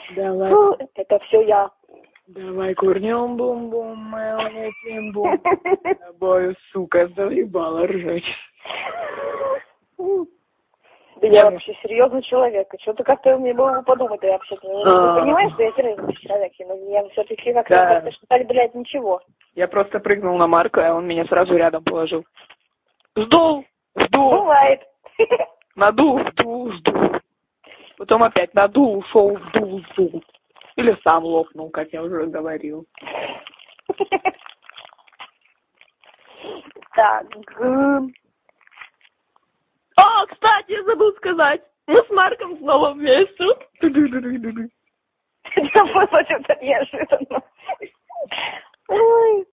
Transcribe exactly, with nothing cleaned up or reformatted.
Давай. Фу, это все я. Давай курнем бум-бум, мы улетим бум. Тобою, сука, заебала ржать. Да я вообще серьезный человек. И что-то как-то мне было подумать, да я вообще-то не понимаешь, что я серьезный человек. Но я все-таки как-то считали, блядь, ничего. Я просто прыгнул на Марка, а он меня сразу рядом положил. Сдул! Сдул! Бывает. Надул, сдул, сдул. Потом опять надул, ушел, сдул, сдул. Или сам лопнул, как я уже говорил. Так. О, кстати, я забыл сказать. Мы с Марком снова вместе. Это было что-то неожиданно. Ой.